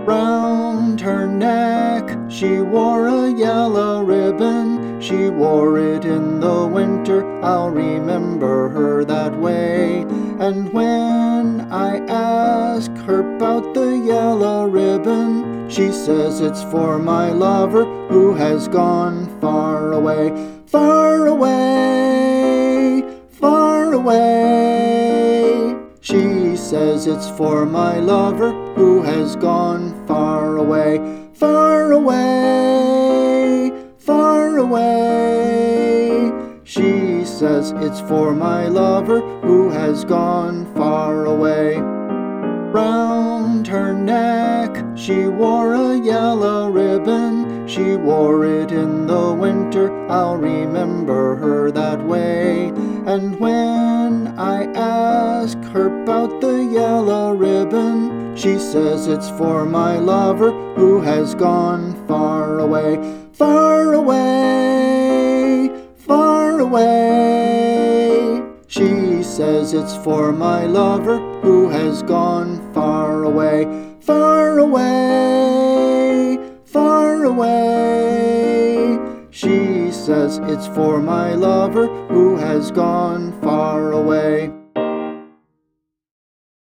Round her neck she wore a yellow ribbon. She wore it in the winter, I'll remember her that way. And when I ask her about the yellow ribbon, she says it's for my lover who has gone far away. Far away, far away. She says it's for my lover who has gone far away. Far away, far away. She says it's for my lover who has gone far away. Round her neck she wore a yellow ribbon. She wore it in the winter, I'll remember her that way. And when I ask her about the yellow ribbon, she says it's for my lover who has gone far away. Far away, far away. She says it's for my lover who has gone far away. Far away, far away. She says it's for my lover who has gone far away.